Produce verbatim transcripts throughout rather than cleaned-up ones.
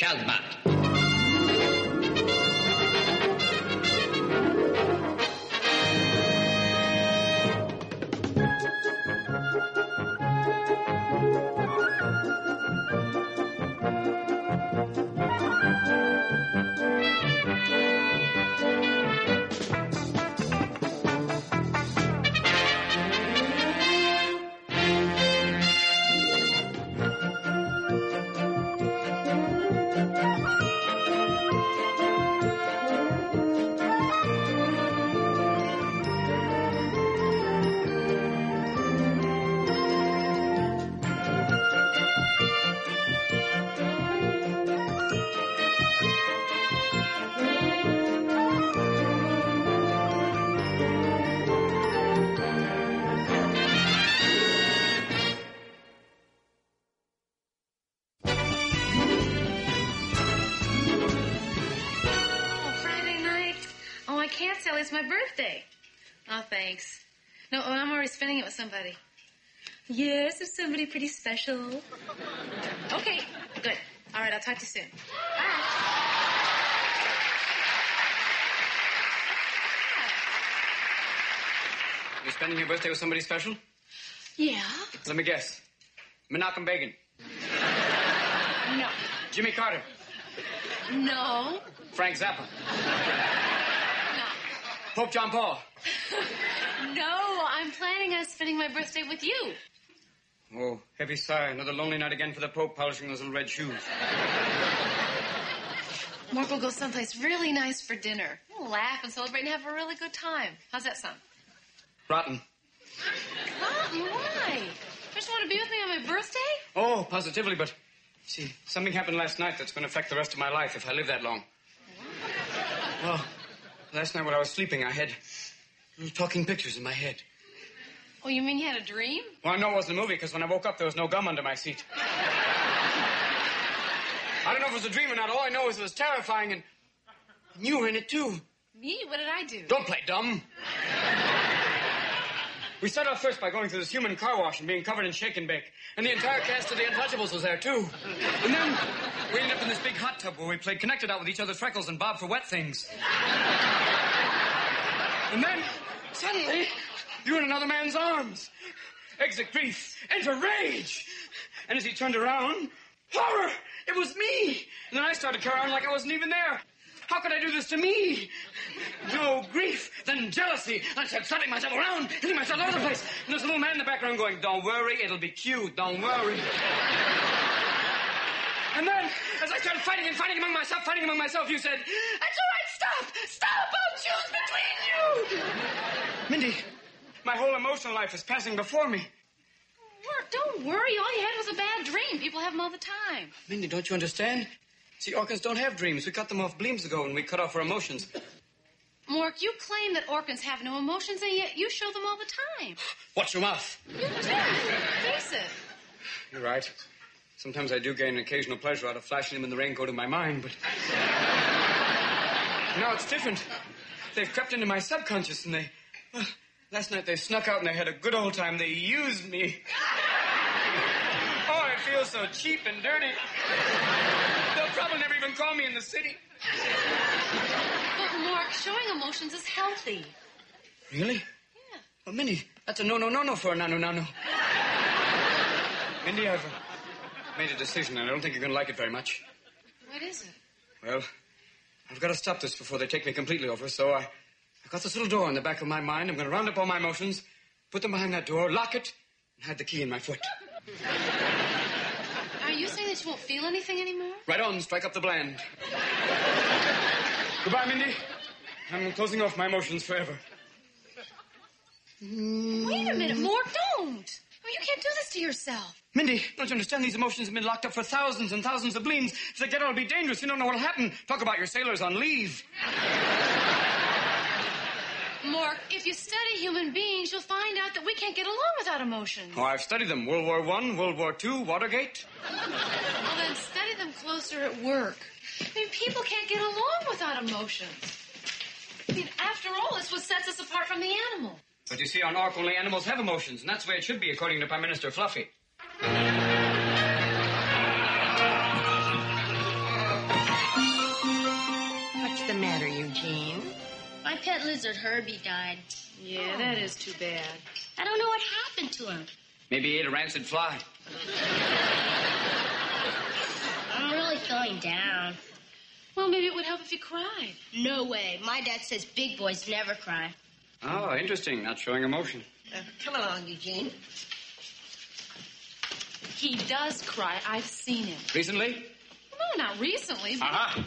shall not. It's my birthday. Oh, thanks. No, I'm already spending it with somebody. Yes, it's somebody pretty special. Okay, good. All right, I'll talk to you soon. Bye. You're spending your birthday with somebody special? Yeah. Let me guess. Menachem Begin. No. Jimmy Carter. No. Frank Zappa. Pope John Paul. No, I'm planning on spending my birthday with you. Oh, heavy sigh. Another lonely night again for the Pope polishing those little red shoes. Mark will go someplace really nice for dinner. We'll laugh and celebrate and have a really good time. How's that sound? Rotten. Rotten? Why? You just want to be with me on my birthday? Oh, positively, but see, something happened last night that's going to affect the rest of my life if I live that long. Well, last night when I was sleeping, I had little talking pictures in my head. Oh, you mean you had a dream? Well, I know it wasn't a movie, because when I woke up, there was no gum under my seat. I don't know if it was a dream or not. All I know is it was terrifying, and you were in it, too. Me? What did I do? Don't play dumb. We started off first by going through this human car wash and being covered in shake and bake. And the entire cast of The Untouchables was there, too. And then we ended up in this big hot tub where we played Connected Out with each other's freckles and Bob for wet things. And then, suddenly, you were in another man's arms. Exit grief, enter rage. And as he turned around, horror! It was me! And then I started to carry on like I wasn't even there. How could I do this to me? No grief, then jealousy. I started slapping myself around, hitting myself all over the place. And there's a little man in the background going, don't worry, it'll be cute, don't worry. And then, as I started fighting and fighting among myself, fighting among myself, you said, that's all right, stop! Stop! I'll choose between you! Mindy, my whole emotional life is passing before me. Mark, don't worry. All you had was a bad dream. People have them all the time. Mindy, don't you understand? See, orcans don't have dreams. We cut them off bleams ago when we cut off our emotions. Mark, you claim that orcans have no emotions, and yet you show them all the time. Watch your mouth. You do. Face it. You're right. Sometimes I do gain an occasional pleasure out of flashing them in the raincoat of my mind, but... now it's different. They've crept into my subconscious, and they... Well, last night they snuck out and they had a good old time. They used me. Oh, I feel so cheap and dirty. They'll probably never even call me in the city. But, Mark, showing emotions is healthy. Really? Yeah. Well, Mindy, that's a no-no-no-no for a nano-nano. Mindy, I've made a decision, and I don't think you're going to like it very much. What is it? Well, I've got to stop this before they take me completely over, so I, I've got this little door in the back of my mind. I'm going to round up all my emotions, put them behind that door, lock it, and hide the key in my foot. Are you saying that you won't feel anything anymore? Right on, strike up the bland. Goodbye, Mindy. I'm closing off my emotions forever. Wait a minute, Mark, don't. Oh, you can't do this to yourself. Mindy, don't you understand? These emotions have been locked up for thousands and thousands of bleams. If they get out, it'll be dangerous. You don't know what'll happen. Talk about your sailors on leave. Mark, if you study human beings, you'll find out that we can't get along without emotions. Oh, I've studied them. World War One, World War Two, Watergate. Well, then study them closer at work. I mean, people can't get along without emotions. I mean, after all, it's what sets us apart from the animal. But you see, on Ark, only animals have emotions, and that's the way it should be, according to Prime Minister Fluffy. matter, Eugene? My pet lizard, Herbie, died. Yeah, that is too bad. I don't know what happened to him. Maybe he ate a rancid fly. I'm really feeling down. Well, maybe it would help if you cried. No way. My dad says big boys never cry. Oh, interesting. Not showing emotion. Uh, come along, Eugene. He does cry. I've seen him. Recently? No, not recently. But... Aha!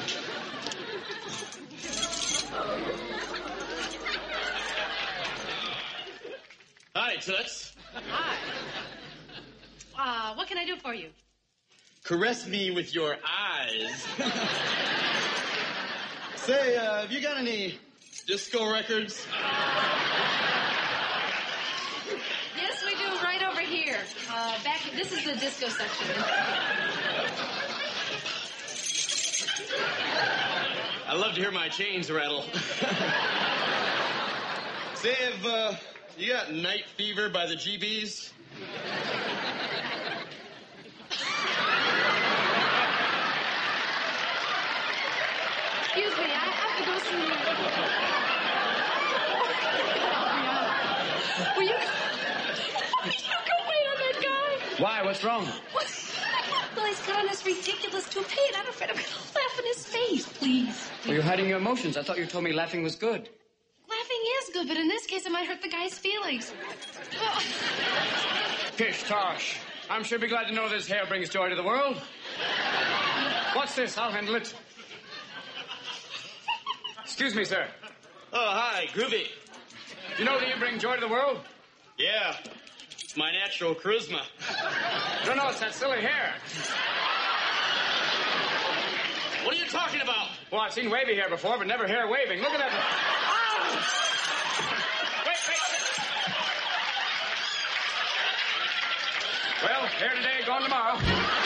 Hi, Toots. Hi. Uh, what can I do for you? Caress me with your eyes. Say, uh, have you got any disco records? Yes, we do. Right over here. Uh, back. This is the disco section. I love to hear my chains rattle. Say, have uh, you got Night Fever by the G Bs? Excuse me, I have to go through. Will you? Will you go wait on that guy? Why? What's wrong? What? Well, he's got on this ridiculous toupee, and I'm afraid I'm going to laugh in his face. Please. Well, you're hiding your emotions. I thought you told me laughing was good. Laughing is good, but in this case, it might hurt the guy's feelings. Oh. Pish tosh. I'm sure be glad to know this hair brings joy to the world. What's this? I'll handle it. Excuse me, sir. Oh, hi, Groovy. You know that you bring joy to the world? Yeah, it's my natural charisma. No, no, it's that silly hair. What are you talking about? Well, I've seen wavy hair before, but never hair waving. Look at that. Ah! Wait, wait. Well, hair today, gone tomorrow.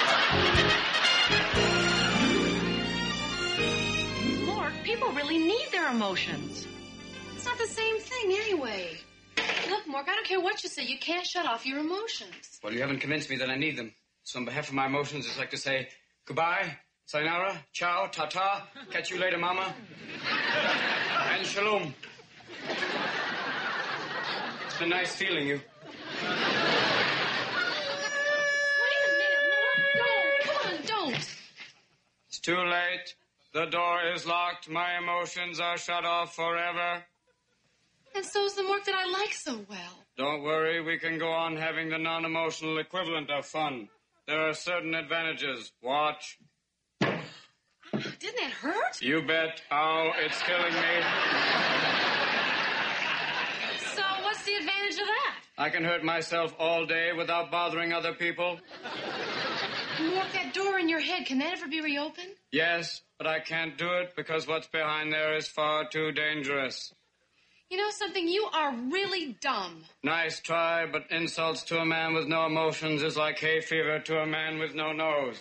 Mark, people really need their emotions. It's not the same thing anyway. Look, Mark, I don't care what you say. You can't shut off your emotions. Well, you haven't convinced me that I need them. So on behalf of my emotions, it's like to say goodbye, sayonara, ciao, ta-ta, catch you later, mama, and shalom. It's been nice feeling you. Wait a minute, Mark. Don't. Come on, don't. It's too late. The door is locked. My emotions are shut off forever. And so's the Mark that I like so well. Don't worry, we can go on having the non-emotional equivalent of fun. There are certain advantages. Watch. Didn't that hurt? You bet. How it's killing me. So what's the advantage of that? I can hurt myself all day without bothering other people. Mark, that door in your head, can that ever be reopened? Yes, but I can't do it because what's behind there is far too dangerous. You know something? You are really dumb. Nice try, but insults to a man with no emotions is like hay fever to a man with no nose.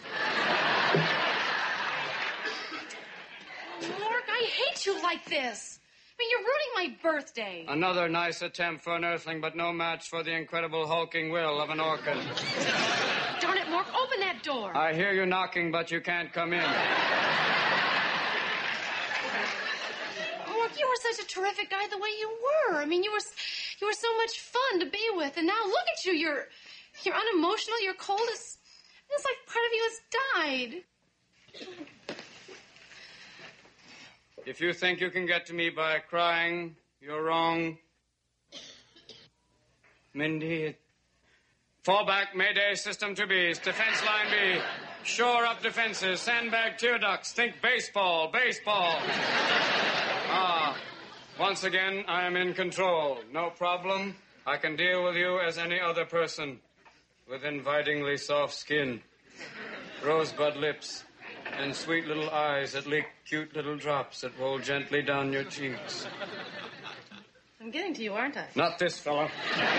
Mark, I hate you like this. I mean, you're ruining my birthday. Another nice attempt for an earthling, but no match for the incredible hulking will of an orchid. Darn it, Mark, open that door. I hear you knocking, but you can't come in. Mark, you were such a terrific guy the way you were. I mean, you were you were so much fun to be with, and now look at you. You're you're unemotional. You're cold. It's, it's like part of you has died. If you think you can get to me by crying, you're wrong. Mindy, fall back, Mayday, system to B's, defense line B. Shore up defenses, sandbag tear ducts, think baseball, baseball. Ah, once again, I am in control. No problem. I can deal with you as any other person. With invitingly soft skin, rosebud lips, and sweet little eyes that leak cute little drops that roll gently down your cheeks. I'm getting to you, aren't I? Not this fella.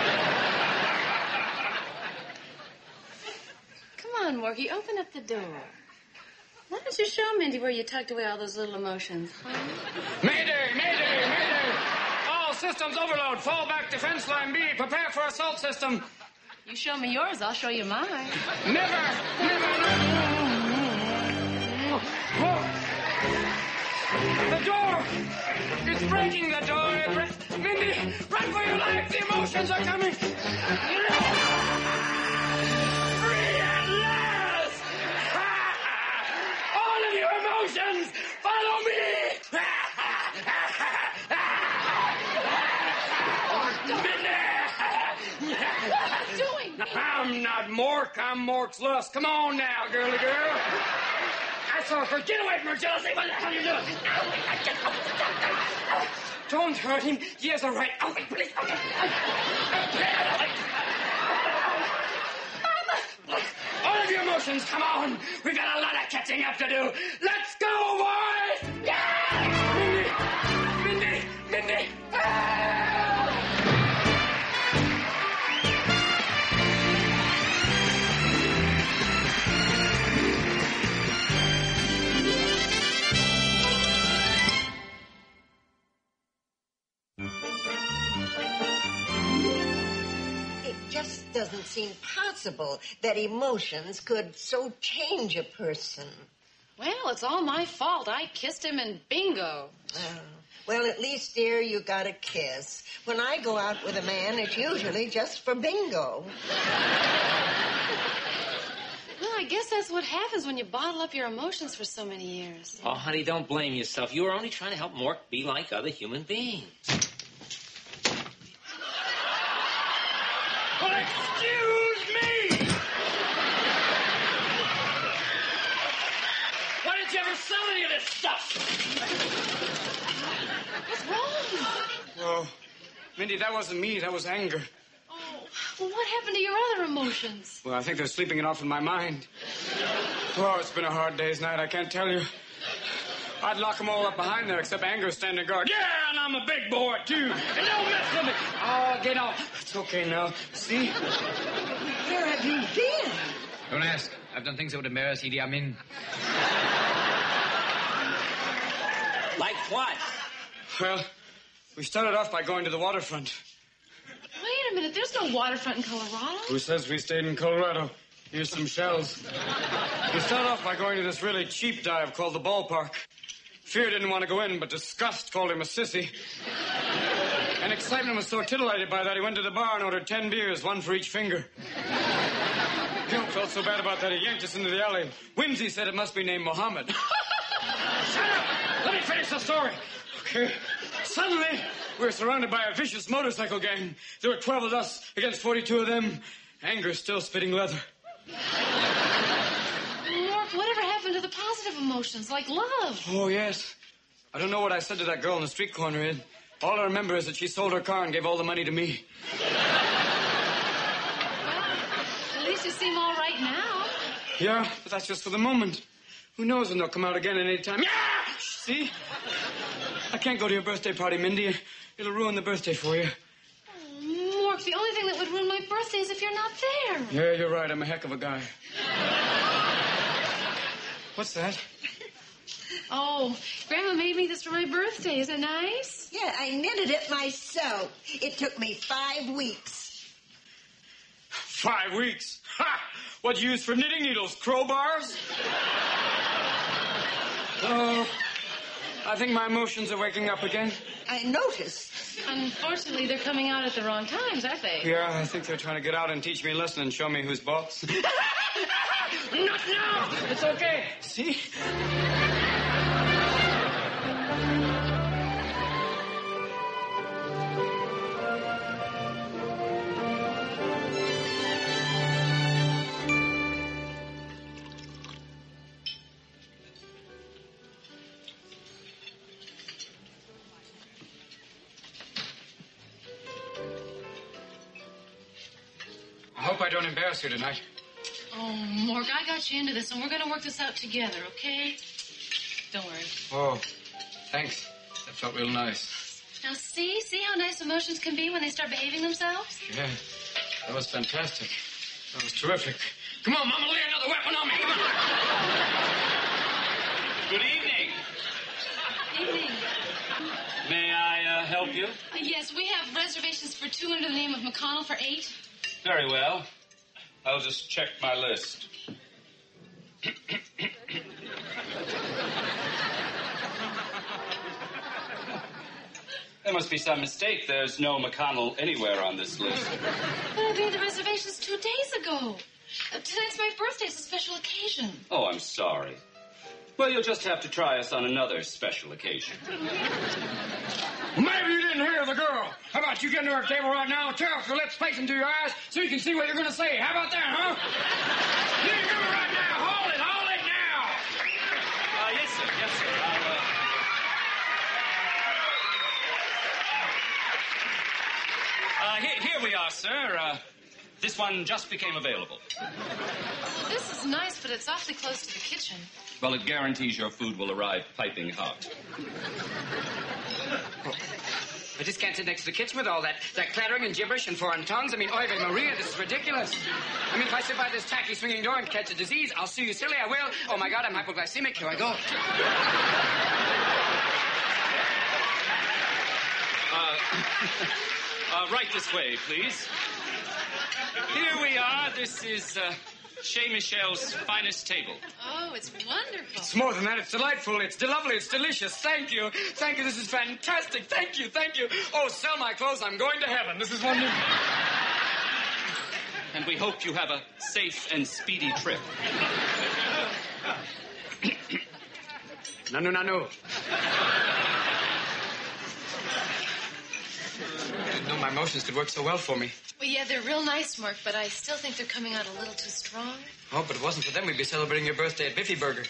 Come on, Morky, open up the door. Why don't you show Mindy where you tucked away all those little emotions, huh? Mayday, mayday, mayday! All systems overload. Fall back, defense line B. Prepare for assault system. You show me yours, I'll show you mine. Never, never, never. Whoa. The door! It's breaking, the door! Mindy, run for your life! The emotions are coming! Free at last! All of your emotions, follow me! What are you doing? I'm not Mork, I'm Mork's lust. Come on now, girly girl. I saw her. Get away from her, jealousy. What the hell are you doing? Don't hurt him. He has a right. Oh, wait, please. All of your emotions, come on. We've got a lot of catching up to do. Let's go, boys. Yeah! Mindy, Mindy, Mindy. Ah! It just doesn't seem possible that emotions could so change a person. Well, it's all my fault. I kissed him and bingo. Oh. Well, at least, dear, you got a kiss. When I go out with a man, it's usually just for bingo. Well, I guess that's what happens when you bottle up your emotions for so many years. Oh, honey, don't blame yourself. You were only trying to help Mork be like other human beings. Well, excuse me! Why didn't you ever sell any of this stuff? What's wrong? Oh, Mindy, that wasn't me. That was anger. Oh, well, what happened to your other emotions? Well, I think they're sleeping it off in my mind. Oh, it's been a hard day's night, I can't tell you. I'd lock them all up behind there, except anger standing guard. Yeah, and I'm a big boy, too. And don't mess with me. Oh, get off. It's okay now. See? Where have you been? Don't ask. I've done things that would embarrass Idi Amin. Like what? Well, we started off by going to the waterfront. Wait a minute. There's no waterfront in Colorado. Who says we stayed in Colorado? Here's some shells. We started off by going to this really cheap dive called the ballpark. Fear didn't want to go in, but disgust called him a sissy. And excitement was so titillated by that, he went to the bar and ordered ten beers, one for each finger. Gil felt so bad about that, he yanked us into the alley. Whimsy said it must be named Mohammed. Shut up! Let me finish the story. Okay. Suddenly, we were surrounded by a vicious motorcycle gang. There were twelve of us against forty-two of them. Anger still spitting leather. Mork, whatever happened to the positive emotions, like love? Oh, yes. I don't know what I said to that girl in the street corner, Ed. All I remember is that she sold her car and gave all the money to me. At least you seem all right now. Yeah, but that's just for the moment. Who knows when they'll come out again at any time. Yeah! See? I can't go to your birthday party, Mindy. It'll ruin the birthday for you. Oh, Mork, the only thing that would ruin my birthday is if you're not there. Yeah, you're right. I'm a heck of a guy. What's that? Oh, Grandma made me this for my birthday. Isn't it nice? Yeah, I knitted it myself. It took me five weeks. Five weeks? Ha! What'd you use for knitting needles? Crowbars? Oh, I think my emotions are waking up again. I noticed. Unfortunately, they're coming out at the wrong times, aren't they? Yeah, I think they're trying to get out and teach me a lesson and show me who's boss. Not now! It's okay. See? I hope I don't embarrass you tonight. Oh, Mork, I got you into this, and we're going to work this out together, okay? Don't worry. Oh, thanks. That felt real nice. Now, see? See how nice emotions can be when they start behaving themselves? Yeah, that was fantastic. That was terrific. Come on, Mama, lay another weapon on me. Come on. Good evening. Evening. May I uh, help you? Uh, yes, we have reservations for two under the name of McConnell for eight. Very well. I'll just check my list. must be some mistake. There's no McConnell anywhere on this list. But I made the reservations two days ago. Uh, tonight's my birthday. It's a special occasion. Oh, I'm sorry. Well, you'll just have to try us on another special occasion. Maybe you didn't hear the girl. How about you get to her table right now, tear off your lips, face into your eyes, so you can see what you're going to say. How about that, huh? You can do it right now. Hold it, hold it now. Uh, yes, sir. Yes, sir. I'll, uh... Uh, here, here we are, sir. Uh, this one just became available. This is nice, but it's awfully close to the kitchen. Well, it guarantees your food will arrive piping hot. Oh, I just can't sit next to the kitchen with all that, that clattering and gibberish and foreign tongues. I mean, Oy vey Maria, this is ridiculous. I mean, if I sit by this tacky swinging door and catch a disease, I'll sue you silly, I will. Oh, my God, I'm hypoglycemic. Here I go. Uh, uh, right this way, please. Here we are. This is uh, Chez Michel's finest table. Oh, it's wonderful. It's more than that. It's delightful. It's lovely. It's delicious. Thank you. Thank you. This is fantastic. Thank you. Thank you. Oh, sell my clothes. I'm going to heaven. This is wonderful. And we hope you have a safe and speedy trip. No, no, no, no. I didn't know my emotions could work so well for me. Well, yeah, they're real nice, Mark, but I still think they're coming out a little too strong. Oh, but it wasn't for them. We'd be celebrating your birthday at Biffy Burger.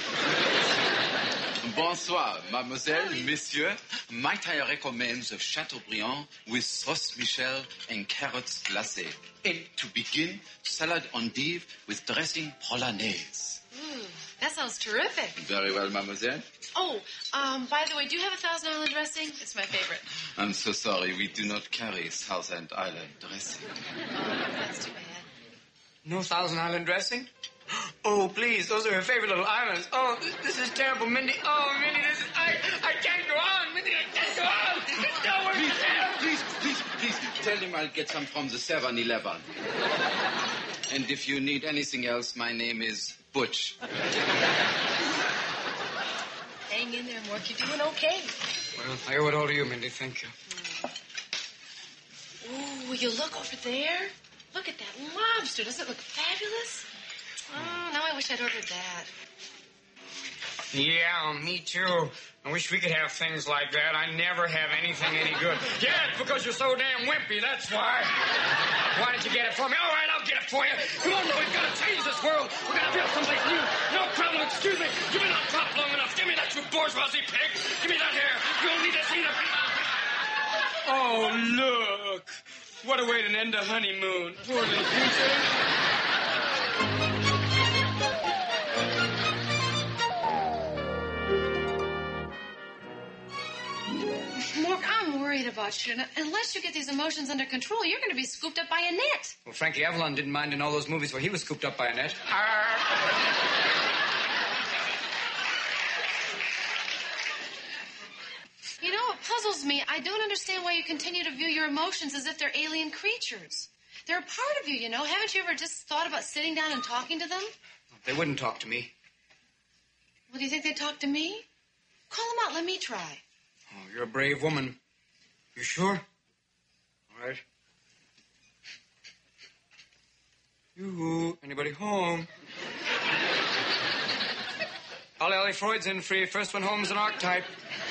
Bonsoir, mademoiselle, messieurs. Might I recommend the Chateaubriand with sauce Michel and carrots glacés? And to begin, salad endive with dressing polonaise. Ooh, that sounds terrific. Very well, mademoiselle. Oh, um, by the way, do you have a Thousand Island dressing? It's my favorite. I'm so sorry. We do not carry Thousand Island dressing. Oh, that's too bad. No Thousand Island dressing? Oh, please. Those are her favorite little islands. Oh, this is terrible, Mindy. Oh, Mindy, this is... I, I can't go on. Mindy, I can't go on. No, we're please, please, please, please. Tell him I'll get some from the seven eleven. And if you need anything else, my name is Butch. Hang in there, Mork. You're doing okay. Well, I owe it all to you, Mindy. Thank you. Ooh, will you look over there? Look at that lobster. Doesn't it look fabulous? Oh, now I wish I'd ordered that. Yeah, me too. I wish we could have things like that. I never have anything any good. Yeah, it's because you're so damn wimpy, that's why. Why didn't you get it for me? All right, I'll get it for you. Come on, we've got to change this world. We've got to build someplace new. No problem, excuse me. You've been on top long enough. Give me that, you bourgeoisie pig. Give me that hair. You'll need to see the... Oh, look. What a way to end a honeymoon. Poor little creature. Mork, I'm worried about you. And unless you get these emotions under control, you're going to be scooped up by a net. Well, Frankie Avalon didn't mind in all those movies where he was scooped up by a net. You know, it puzzles me. I don't understand why you continue to view your emotions as if they're alien creatures. They're a part of you, you know. Haven't you ever just thought about sitting down and talking to them? They wouldn't talk to me. Well, do you think they'd talk to me? Call them out. Let me try. Oh, you're a brave woman. You sure? All right. You, anybody home? Ollie Ollie Freud's in free. First one home's an archetype.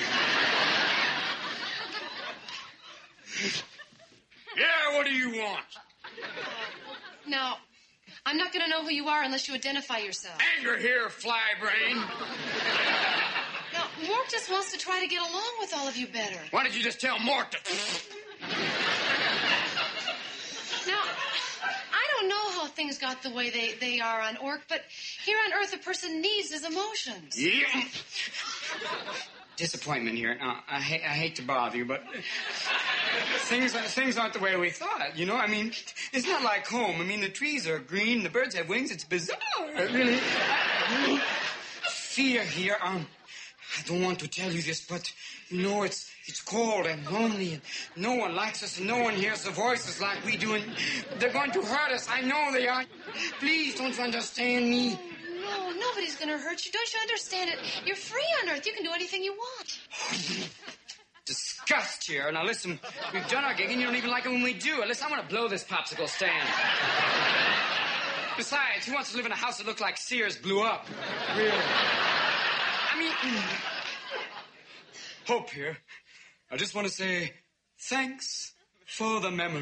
Yeah, what do you want? Now, I'm not going to know who you are unless you identify yourself. Anger here, fly brain. Now, Mork just wants to try to get along with all of you better. Why don't you just tell Mork to... Now, I don't know how things got the way they, they are on Orc, but here on Earth, a person needs his emotions. Yeah. Disappointment here. Now, I, ha- I hate to bother you, but things things aren't the way we thought, you know? I mean, it's not like home. I mean, the trees are green, the birds have wings. It's bizarre, really. Fear here, um... I don't want to tell you this, but, you know, it's it's cold and lonely, and no one likes us, and no one hears the voices like we do, and they're going to hurt us. I know they are. Please, don't you understand me? No, nobody's going to hurt you. Don't you understand it? You're free on Earth. You can do anything you want. Disgusting. disgust here. Now listen, we've done our gig and you don't even like it when we do it. Listen, I'm going to blow this popsicle stand. Besides, who wants to live in a house that looked like Sears blew up? Really? I mean, Hope here. I just want to say thanks for the memory.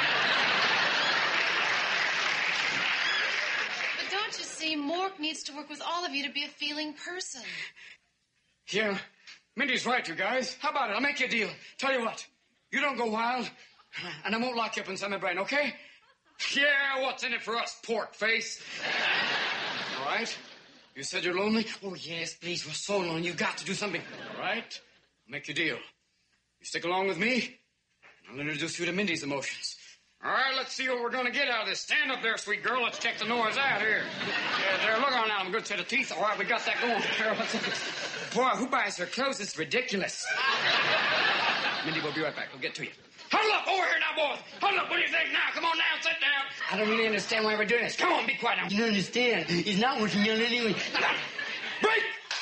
But don't you see, Mork needs to work with all of you to be a feeling person. Yeah, Mindy's right, you guys. How about it? I'll make you a deal. Tell you what, you don't go wild, and I won't lock you up inside my brain, okay? Yeah, what's in it for us, pork face? All right? You said you're lonely? Oh, yes, please, we're so lonely. You got to do something. All right? I'll make you a deal. You stick along with me, and I'll introduce you to Mindy's emotions. All right, let's see what we're going to get out of this. Stand up there, sweet girl. Let's check the Noah's out here. Yeah, there, look on now. I'm a good set of teeth. All right, we got that going. Boy, who buys her clothes? It's ridiculous. Mindy, we'll be right back. We'll get to you. Hold up, over here now, boys. Hold up, what do you think now? Come on now, sit down. I don't really understand why we're doing this. Come on, be quiet now. You don't understand. He's not working out anyway. Break!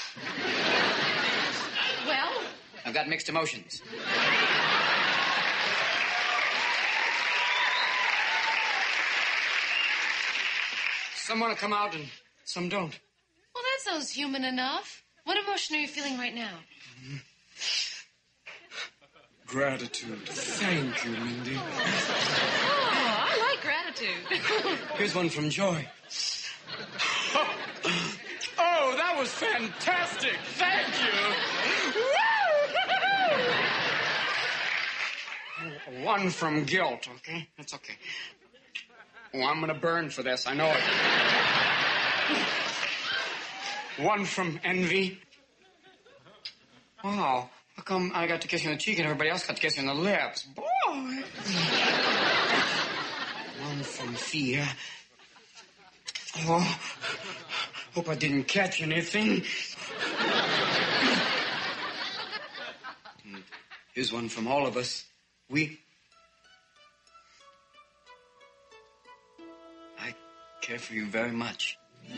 Well? I've got mixed emotions. Some want to come out and some don't. Well, that sounds human enough. What emotion are you feeling right now? Gratitude. Thank you, Mindy. Oh, I like gratitude. Here's one from Joy. Oh, oh, that was fantastic. Thank you. Woo! One from Guilt, okay? That's okay. Oh, I'm going to burn for this. I know it. One from Envy. Wow. How come I got to kiss you on the cheek and everybody else got to kiss you on the lips? Boy! One from Fear. Oh, hope I didn't catch anything. Here's one from all of us. We... I care for you very much.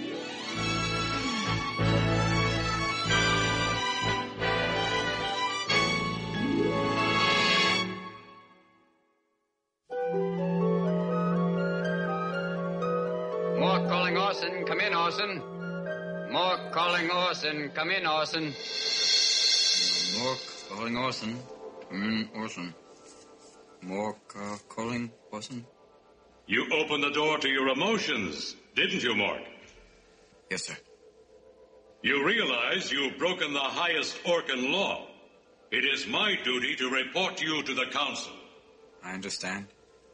More calling Orson. Come in, Orson. More calling Orson. Come in, Orson. More calling Orson. Come in, Orson. More uh, calling Orson. You opened the door to your emotions, didn't you, Mork? Yes, sir. You realize you've broken the highest Orcan law. It is my duty to report you to the council. I understand.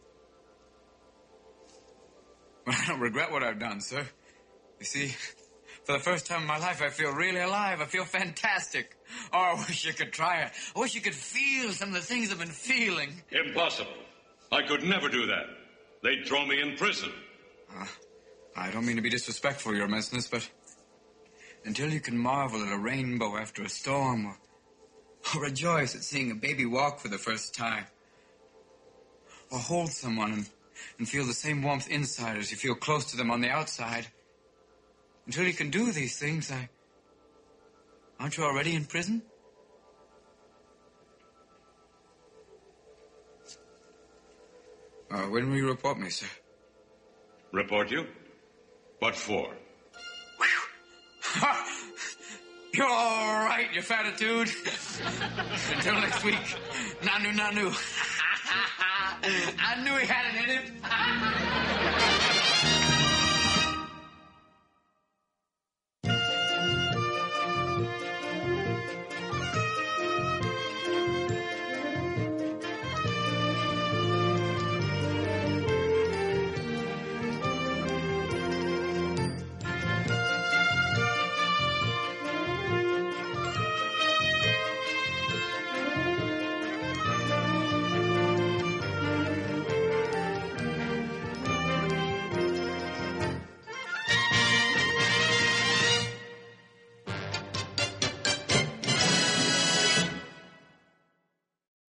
But I don't regret what I've done, sir. You see, for the first time in my life, I feel really alive. I feel fantastic. Oh, I wish you could try it. I wish you could feel some of the things I've been feeling. Impossible. I could never do that. They'd throw me in prison. Uh, I don't mean to be disrespectful, Your Immenseness, but until you can marvel at a rainbow after a storm, or, or rejoice at seeing a baby walk for the first time, or hold someone and, and feel the same warmth inside as you feel close to them on the outside, until you can do these things, I... Aren't you already in prison? Uh, when will you report me, sir? Report you? What for? You're all right, you fatitude. Until next week. Nanu, nanu. I knew he had it in him.